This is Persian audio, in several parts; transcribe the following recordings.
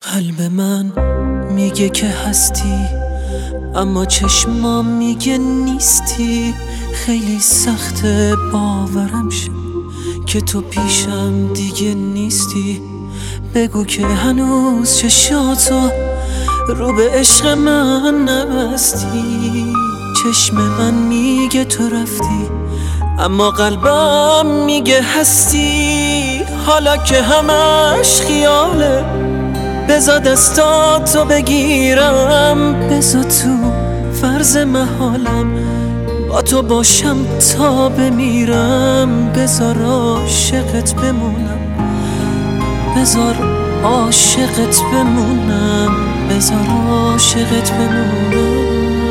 قلب من میگه که هستی، اما چشمام میگه نیستی. خیلی سخته باورم شه که تو پیشم دیگه نیستی. بگو که هنوز چشاتو رو به عشق من نبستی. چشم من میگه تو رفتی، اما قلبم میگه هستی. حالا که همش خیاله، بذار دستاتو بگیرم، بذار تو فرض محالم با تو باشم تا بمیرم. بذار عاشقت بمونم، بذار عاشقت بمونم، بذار عاشقت بمونم.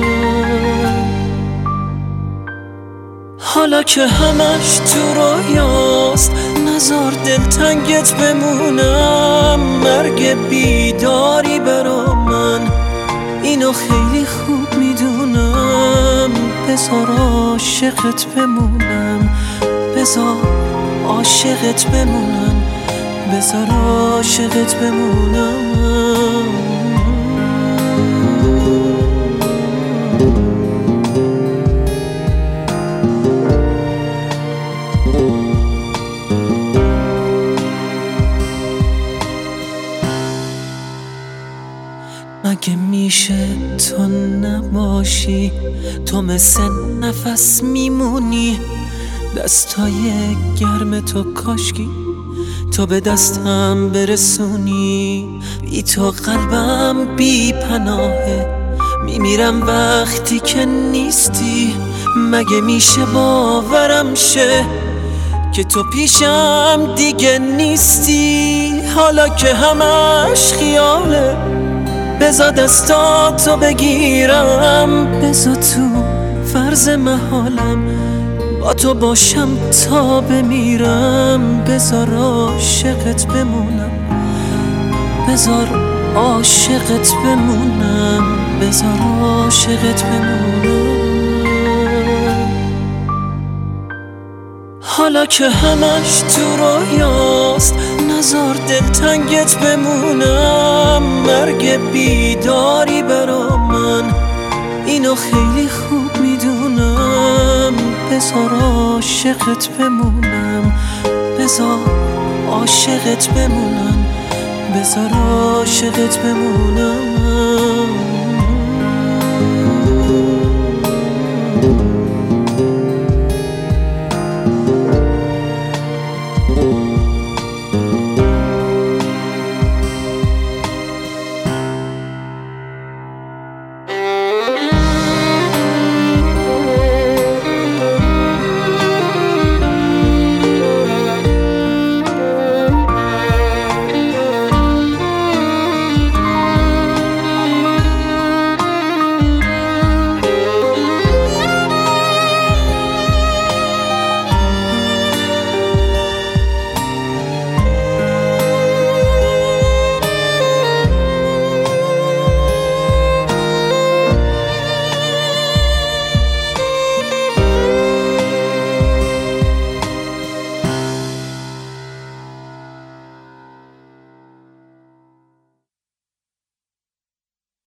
حالا که همش تو رویاست، نذار دلتنگت بمونم. مرگ بیداری برا من، اینو خیلی خوب میدونم. بذار عاشقت بمونم، بذار عاشقت بمونم، بذار عاشقت بمونم. مگه میشه تو نباشی؟ تو مثل نفس میمونی. دستای گرم تو کاشکی تو به دستم برسونی. بی تو قلبم بی پناهه، میمیرم وقتی که نیستی. مگه میشه باورم شه که تو پیشم دیگه نیستی؟ حالا که همش خیاله، بذار دستاتو بگیرم، بذار تو فرض محالم با تو باشم تا بمیرم. بذار عاشقت بمونم، بذار عاشقت بمونم، بذار عاشقت بمونم. حالا که همش تو رویاست، نذار دلتنگت بمونم. مرگ بیداری برا من، اینو خیلی خوب میدونم. بذار عاشقت بمونم، بذار عاشقت بمونم، بذار عاشقت بمونم.